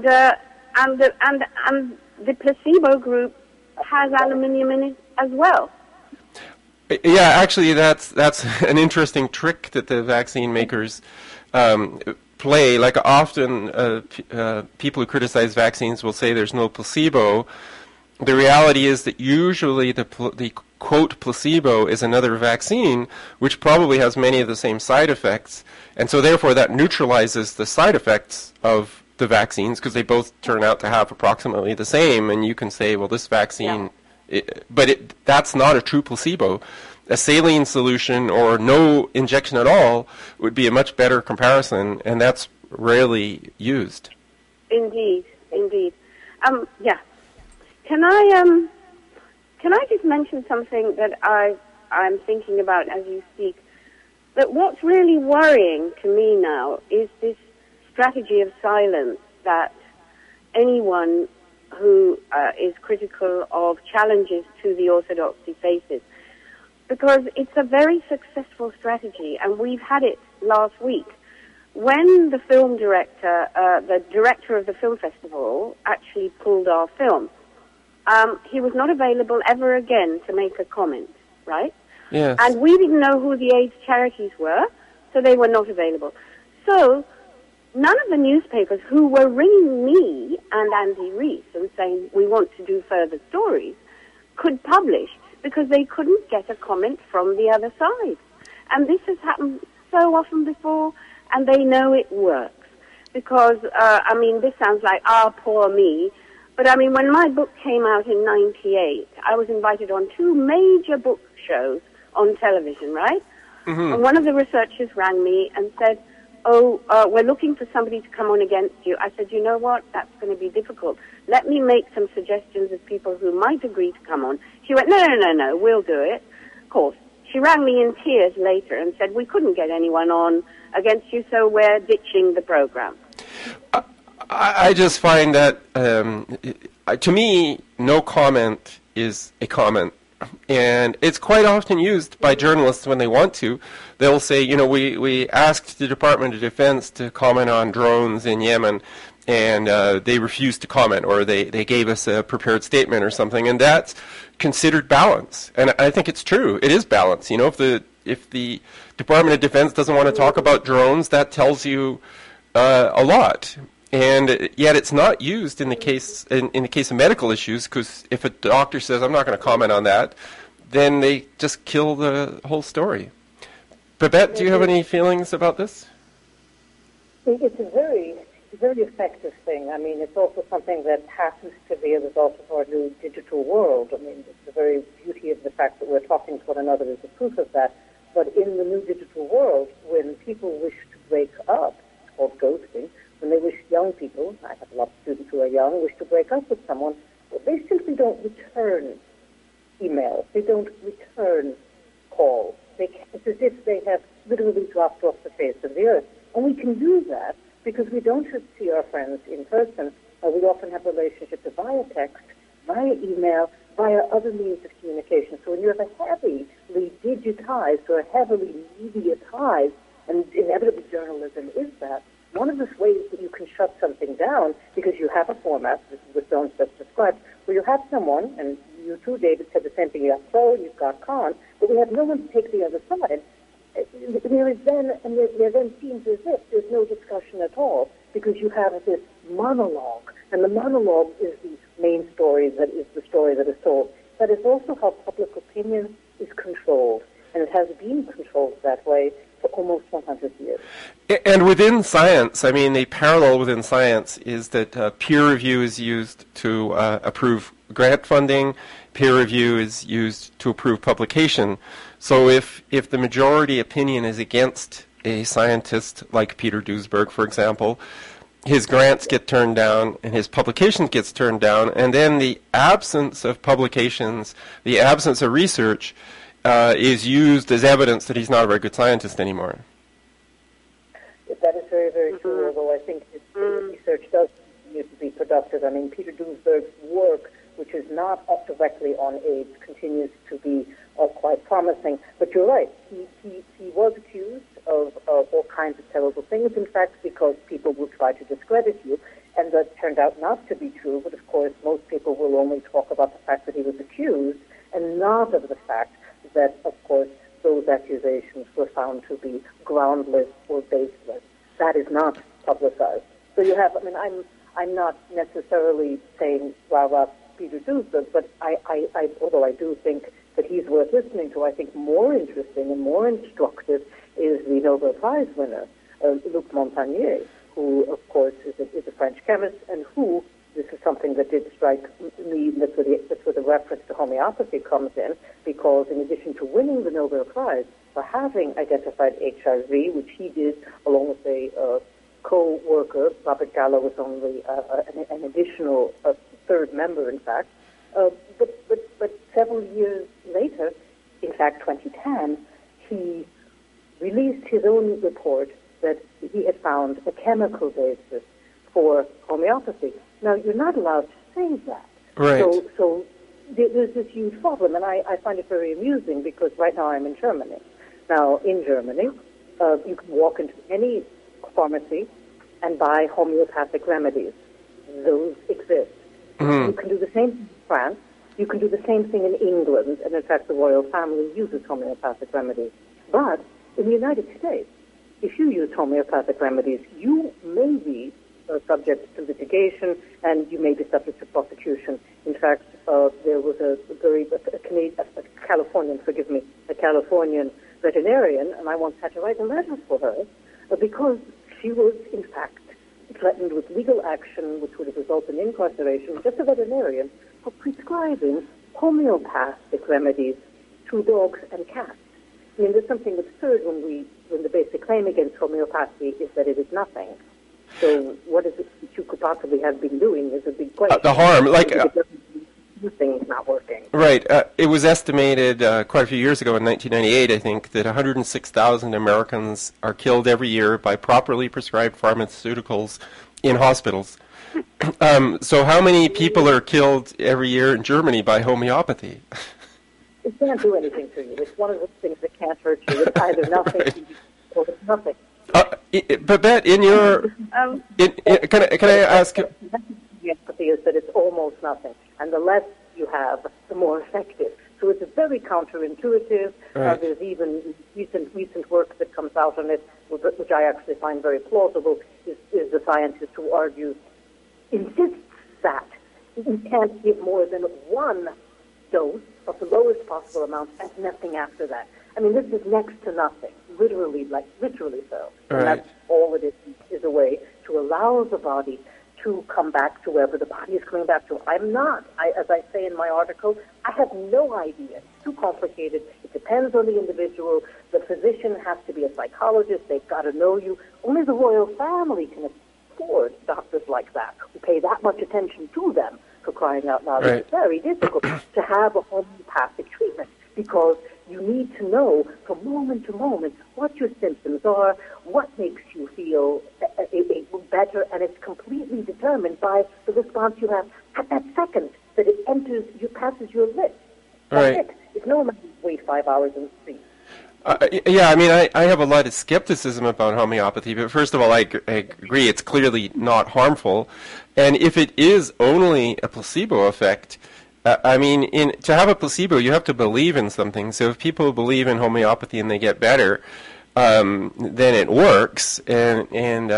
the placebo group has aluminium in it as well.
Yeah, actually, that's an interesting trick that the vaccine makers play. Like often, people who criticize vaccines will say there's no placebo. The reality is that usually the quote placebo is another vaccine, which probably has many of the same side effects, and so therefore that neutralizes the side effects of the vaccines because they both turn out to have approximately the same. And you can say, well, this vaccine, that's not a true placebo. A saline solution or no injection at all would be a much better comparison, and that's rarely used.
Indeed. Yeah. Can I just mention something that I'm thinking about as you speak? That what's really worrying to me now is this strategy of silence that anyone who is critical of challenges to the orthodoxy faces. Because it's a very successful strategy, and we've had it last week. When the film director, the director of the film festival, actually pulled our film, he was not available ever again to make a comment, right?
Yes.
And we didn't know who the AIDS charities were, so they were not available. So none of the newspapers who were ringing me and Andy Reese and saying, we want to do further stories, could publish because they couldn't get a comment from the other side. And this has happened so often before, and they know it works. Because, this sounds like, poor me. But, when my book came out in 98, I was invited on 2 major book shows on television, right? Mm-hmm. And one of the researchers rang me and said, we're looking for somebody to come on against you. I said, you know what? That's going to be difficult. Let me make some suggestions of people who might agree to come on. She went, no, we'll do it. Of course. She rang me in tears later and said, we couldn't get anyone on against you, so we're ditching the program.
I just find that, to me, no comment is a comment. And it's quite often used by journalists when they want to. They'll say, we asked the Department of Defense to comment on drones in Yemen, and they refused to comment, or they gave us a prepared statement or something, and that's considered balance. And I think it's true. It is balance. If the Department of Defense doesn't want to talk about drones, that tells you a lot. And yet it's not used in the case of medical issues, because if a doctor says, I'm not going to comment on that, then they just kill the whole story. Babette, do you have any feelings about this?
It's a very effective thing. It's also something that happens to be a result of our new digital world. The very beauty of the fact that we're talking to one another is a proof of that. But in the new digital world, when people wish to break up, it's called ghosting, when they wish young people, I have a lot of students who are young, wish to break up with someone, they simply don't return emails. They don't return calls. It's as if they have literally dropped off the face of the earth. And we can do that because we don't just see our friends in person. We often have relationships via text, via email, via other means of communication. So when you have a heavily digitized or heavily mediatized, and inevitably journalism is that, one of the ways that you can shut something down, because you have a format, this is what Jones just described, where you have someone, and you too, David, said the same thing, you have pro and you've got con, but we have no one to take the other side. There then seems as if there's no discussion at all, because you have this monologue, and the monologue is the main story, that is the story that is told. That is also how public opinion is controlled, and it has been controlled that way for almost 100 years.
And within science, the parallel within science is that peer review is used to approve grant funding. Peer review is used to approve publication. So if the majority opinion is against a scientist like Peter Duesberg, for example, his grants get turned down and his publications gets turned down, and then the absence of publications, the absence of research, is used as evidence that he's not a very good scientist anymore.
That is very, very true, although I think research does continue to be productive. Peter Duesberg's work, which is not directly on AIDS, continues to be quite promising. But you're right, he was accused of all kinds of terrible things, in fact, because people will try to discredit you, and that turned out not to be true. But of course, most people will only talk about the fact that he was accused, and not of the fact that, of course, those accusations were found to be groundless or baseless. That is not publicized. So you have, I'm not necessarily saying rah-rah Peter Duesberg, but although I do think that he's worth listening to, I think more interesting and more instructive is the Nobel Prize winner, Luc Montagnier, who, of course, is a French chemist, and who, this is something that did strike me, that's where the reference to homeopathy comes in, because in addition to winning the Nobel Prize for having identified HIV, which he did along with a co-worker, Robert Gallo, was only an additional third member, in fact. But several years later, in fact 2010, he released his own report that he had found a chemical basis for homeopathy. Now, you're not allowed to say that.
Right.
So there's this huge problem, and I find it very amusing because right now I'm in Germany. Now, in Germany, you can walk into any pharmacy and buy homeopathic remedies. Those exist.
Mm-hmm.
You can do the same thing in France. You can do the same thing in England, and in fact the royal family uses homeopathic remedies. But in the United States, if you use homeopathic remedies, you may be subject to litigation, and you may be subject to prosecution. In fact, there was a Californian veterinarian, and I once had to write a letter for her because she was, in fact, threatened with legal action, which would have resulted in incarceration, just a veterinarian, for prescribing homeopathic remedies to dogs and cats. I mean, there's something absurd when the basic claim against homeopathy is that it is nothing. So what is it that you could possibly have been doing is a big question.
The harm, like...
things not working.
Right. It was estimated quite a few years ago in 1998, I think, that 106,000 Americans are killed every year by properly prescribed pharmaceuticals in hospitals. So how many people are killed every year in Germany by homeopathy?
It can't do anything to you. It's one of those things that can't hurt you. It's either nothing
Right.
or it's nothing.
Babette, in your... can I ask...
The empathy is that it's almost nothing. And the less you have, the more effective. So it's very counterintuitive.
Right.
There's even recent work that comes out on it, which I actually find very plausible, is the scientist who insists that you can't give more than one dose of the lowest possible amount and nothing after that. I mean, this is next to nothing, literally so. And
Right.
that's all it is a way to allow the body to come back to wherever the body is coming back to. As I say in my article, I have no idea. It's too complicated. It depends on the individual. The physician has to be a psychologist. They've got to know you. Only the royal family can afford doctors like that who pay that much attention to them, for crying out loud.
Right.
It's very difficult to have a homeopathic treatment because you need to know from moment to moment what your symptoms are, what makes you feel better, and it's completely determined by the response you have at that second that it passes your lips. That's
Right.
it. It's no matter wait 5 hours in the street.
Yeah, I mean, I have a lot of skepticism about homeopathy, but first of all, I agree it's clearly not harmful. And if it is only a placebo effect, I mean, to have a placebo, you have to believe in something. So if people believe in homeopathy and they get better, then it works. And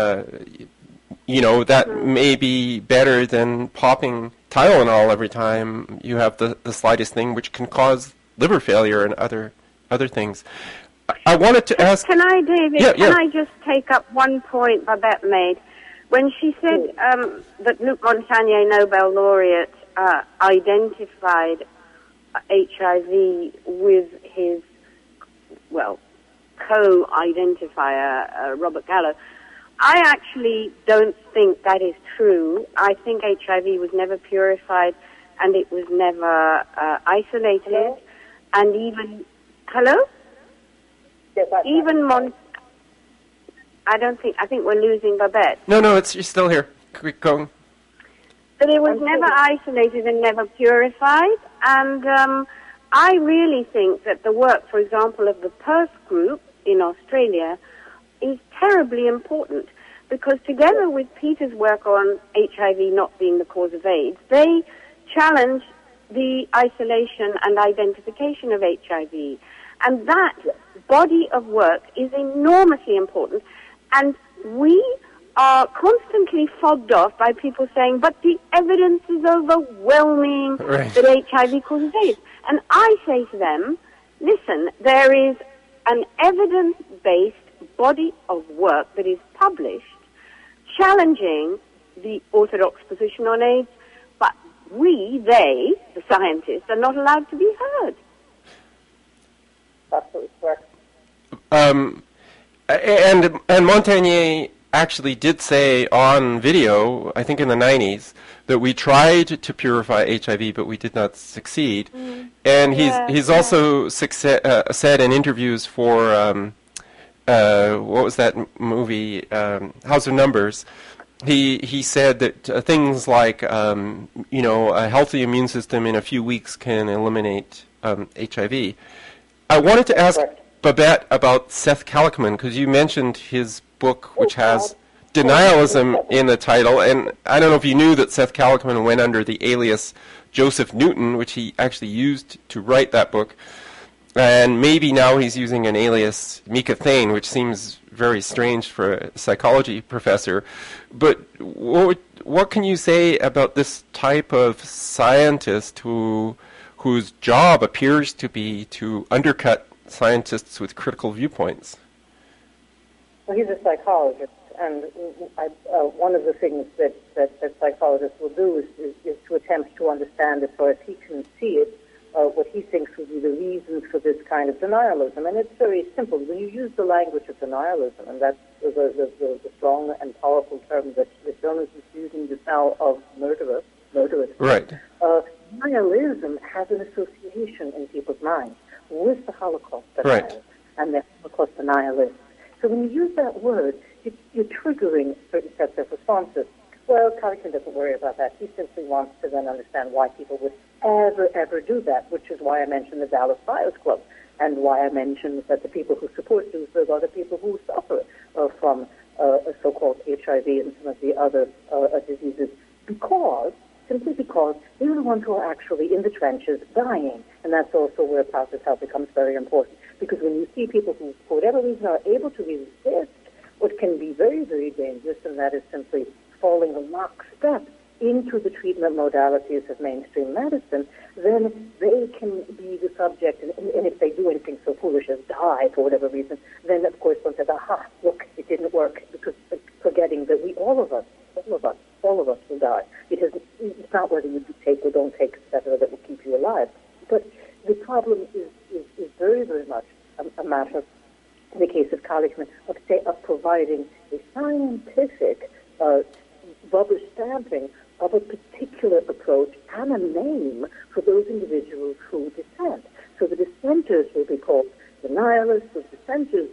that may be better than popping Tylenol every time you have the slightest thing, which can cause liver failure and other things. I wanted to ask...
Can I, David,
Yeah.
can I just take up one point Babette made? When she said that Luc Montagnier, Nobel laureate, identified HIV with his, co-identifier, Robert Gallo, I actually don't think that is true. I think HIV was never purified and it was never isolated.
Hello?
And even... Hello?
Yes,
I think we're losing Babette.
No, you're still here. Keep going.
But it was never isolated and never purified. And I really think that the work, for example, of the Perth group in Australia is terribly important because together with Peter's work on HIV not being the cause of AIDS, they challenge the isolation and identification of HIV. And that body of work is enormously important. And we are constantly fobbed off by people saying, but the evidence is overwhelming that HIV causes AIDS. And I say to them, listen, there is an evidence-based body of work that is published challenging the orthodox position on AIDS, but they, the scientists, are not allowed to be heard.
Absolutely correct.
And Montagnier actually did say on video, I think in the 90s, that we tried to purify HIV, but we did not succeed. And he's also said in interviews for what was that movie, House of Numbers. He said that things like a healthy immune system in a few weeks can eliminate HIV. I wanted to ask Babette about Seth Kalichman, because you mentioned his book, which has denialism in the title, and I don't know if you knew that Seth Kalichman went under the alias Joseph Newton, which he actually used to write that book, and maybe now he's using an alias Mika Thane, which seems very strange for a psychology professor. But what can you say about this type of scientist whose job appears to be to undercut scientists with critical viewpoints?
Well, he's a psychologist, and one of the things that psychologists will do is to attempt to understand, as far as he can see it, what he thinks would be the reasons for this kind of denialism. And it's very simple. When you use the language of denialism, and that's the strong and powerful term that Jonas is using just now of murderous.
Right.
Nihilism has an association in people's minds with the Holocaust denialists and the Holocaust denialists. So when you use that word, you're triggering certain sets of responses. Well, Kalichman doesn't worry about that. He simply wants to then understand why people would ever do that, which is why I mentioned the Dallas Buyers Club, and why I mentioned that the people who support Duisburg are the people who suffer from so-called HIV and some of the other diseases, simply because they're the ones who are actually in the trenches dying. And that's also where Pauper's Health becomes very important. Because when you see people who, for whatever reason, are able to resist what can be very, very dangerous, and that is simply falling in lockstep into the treatment modalities of mainstream medicine, then they can be the subject, and if they do anything so foolish as die for whatever reason, then of course one says, aha, look, it didn't work, because forgetting that all of us will die. It's not whether you take or don't take, etc., that will keep you alive. But the problem is very, very much a matter, in the case of Kalichman, of providing a scientific rubber stamping of a particular approach and a name for those individuals who dissent. So the dissenters will be called denialists, the dissenters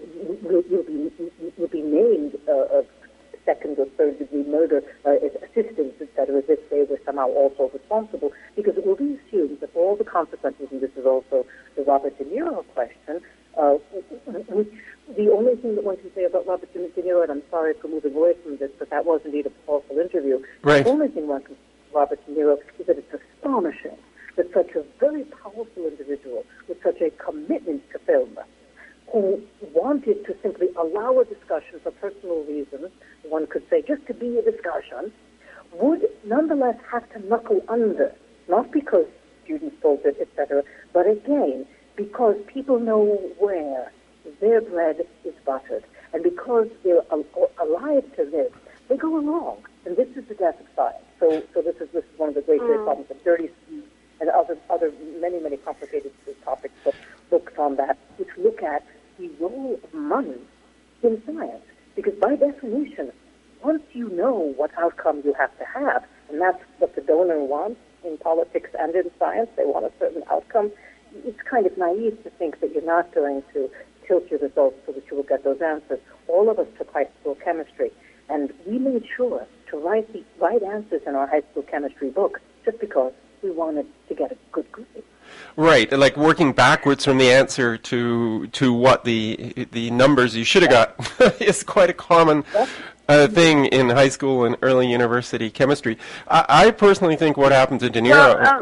will be named second or third degree murder assistants, etc., as if they were somehow also responsible, because it will be assumed that all the consequences, and this is also the Robert De Niro question, which the only thing that one can say about Robert De Niro, and I'm sorry for moving away from this, but that was indeed a powerful interview.
Right.
The only thing one can say about Robert De Niro is that it's astonishing that such a very powerful individual with such a commitment to film, who wanted to simply allow a discussion for personal reasons, one could say just to be a discussion, would nonetheless have to knuckle under, not because students told it, etc., but again, because people know where their bread is buttered. And because they're alive to this, they go along. And this is the death of science. So this is one of the great problems of dirty speech and other many complicated topics, books on that, which look at the role of money in science. Because by definition, once you know what outcome you have to have, and that's what the donor wants in politics and in science, they want a certain outcome, it's kind of naive to think that you're not going to tilt your results so that you will get those answers. All of us took high school chemistry, and we made sure to write the right answers in our high school chemistry book just because we wanted to get a good grade.
Right, like working backwards from the answer to what the numbers you should have got is quite a common thing in high school and early university chemistry. I personally think what happened to De Niro...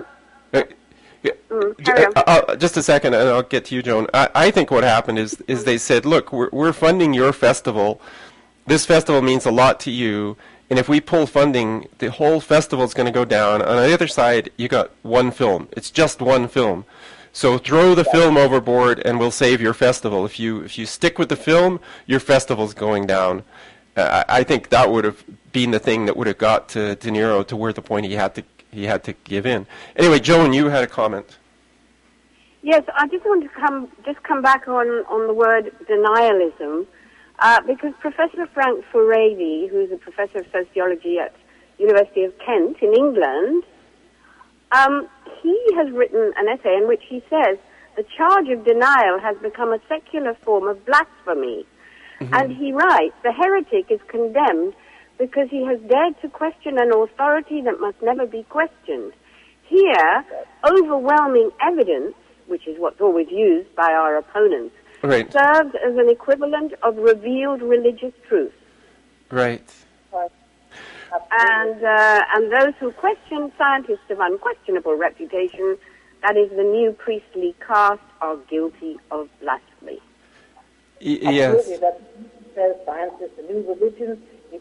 just a second, and I'll get to you, Joan. I think what happened is they said, look, we're funding your festival. This festival means a lot to you, and if we pull funding, the whole festival is going to go down. On the other side, you got one film. It's just one film. So throw the film overboard, and we'll save your festival. If you stick with the film, your festival's going down. I think that would have been the thing that would have got to De Niro to where the point he had to give in. Anyway, Joan, you had a comment.
Yes, I just want to come back on the word denialism. because Professor Frank Furedi, who's a professor of sociology at University of Kent in England, he has written an essay in which he says the charge of denial has become a secular form of blasphemy. Mm-hmm. And he writes, the heretic is condemned because he has dared to question an authority that must never be questioned. Here, overwhelming evidence, which is what's always used by our opponents,
right,
serves as an equivalent of revealed religious truth.
Right.
And those who question scientists of unquestionable reputation, that is the new priestly caste, are guilty of blasphemy.
Yes.
Absolutely, that says science is the new religion.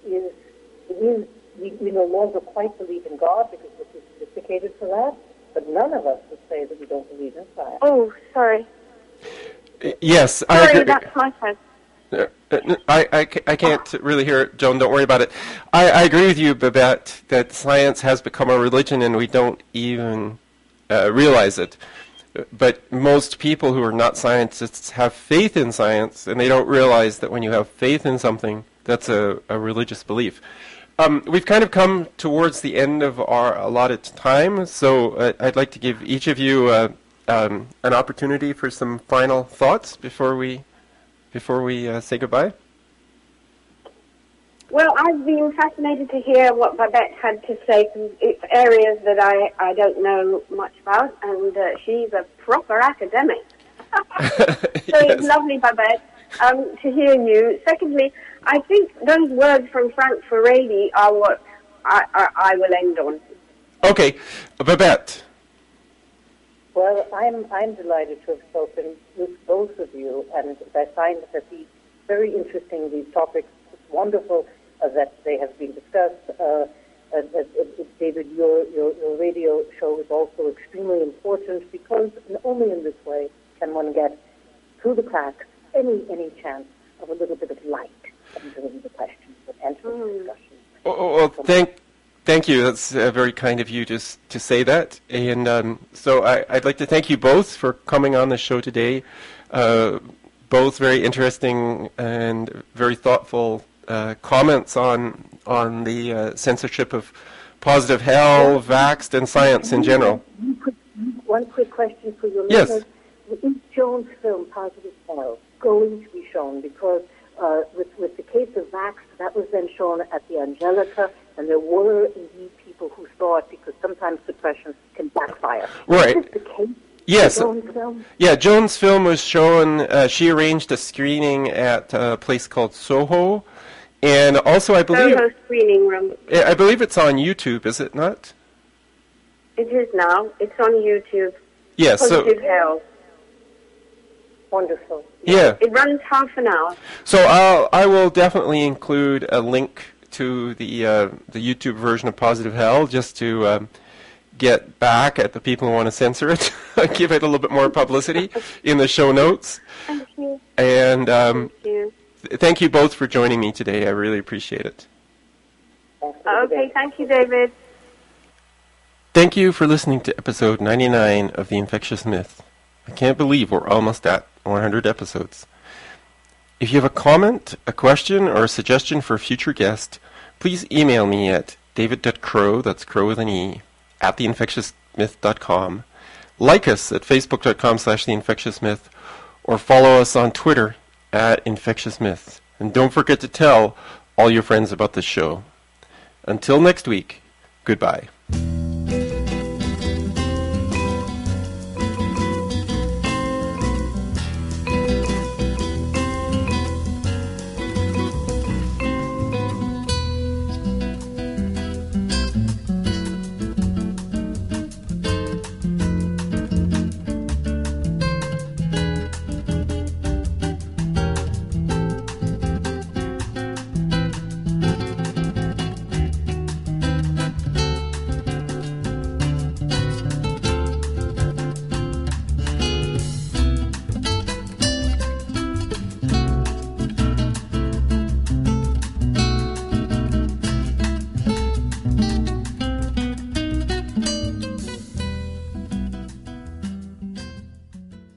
We no longer quite believe in God because we're too sophisticated for that, but none of us would say that we don't believe in science.
Oh, sorry.
Yes,
sorry,
I agree.
That's my fault.
I can't really hear it, Joan. Don't worry about it. I agree with you, Babette, that science has become a religion and we don't even realize it. But most people who are not scientists have faith in science, and they don't realize that when you have faith in something, that's a religious belief. We've kind of come towards the end of our allotted time, so I'd like to give each of you an opportunity for some final thoughts before we say goodbye.
Well, I've been fascinated to hear what Babette had to say, because it's areas that I don't know much about, and she's a proper academic. So It's lovely, Babette, to hear you. Secondly, I think those words from Frank Furedi are what I will end on.
Okay, Babette.
Well, I'm delighted to have spoken with both of you, and I find that these very interesting, these topics. It's wonderful that they have been discussed. David, your radio show is also extremely important because only in this way can one get through the cracks any chance of a little bit of light entering the questions and entering the discussion.
Well, thank you. That's very kind of you to say that. And so I'd like to thank you both for coming on the show today. Both very interesting and very thoughtful comments on the censorship of Positive Hell, Vaxxed, and science in general.
One quick question for your
listeners.
Yes. Is Joan's film Positive Hell going to be shown? Because with the case of Vaxxed, that was then shown at the Angelica, and there were indeed people who saw it because sometimes suppression can backfire.
Right.
Is this the case?
Yes.
Joan's film?
Yeah, Joan's film was shown. She arranged a screening at a place called Soho, and also I believe
Soho screening room.
I believe it's on YouTube. Is it not?
It is now. It's on YouTube.
Yes.
Positive Hell.
Wonderful.
Yeah.
It runs half an hour.
So I will definitely include a link to the YouTube version of Positive Hell just to get back at the people who want to censor it, give it a little bit more publicity in the show notes.
Thank you.
And
Thank you.
Thank you both for joining me today. I really appreciate it.
Okay, thank you, David.
Thank you for listening to episode 99 of The Infectious Myth. I can't believe we're almost at 100 episodes. If you have a comment, a question, or a suggestion for a future guest, please email me at david.crow, that's crow with an E, at theinfectiousmyth.com. Like us at facebook.com/theinfectiousmyth, or follow us on Twitter at infectiousmyth. And don't forget to tell all your friends about this show. Until next week, goodbye.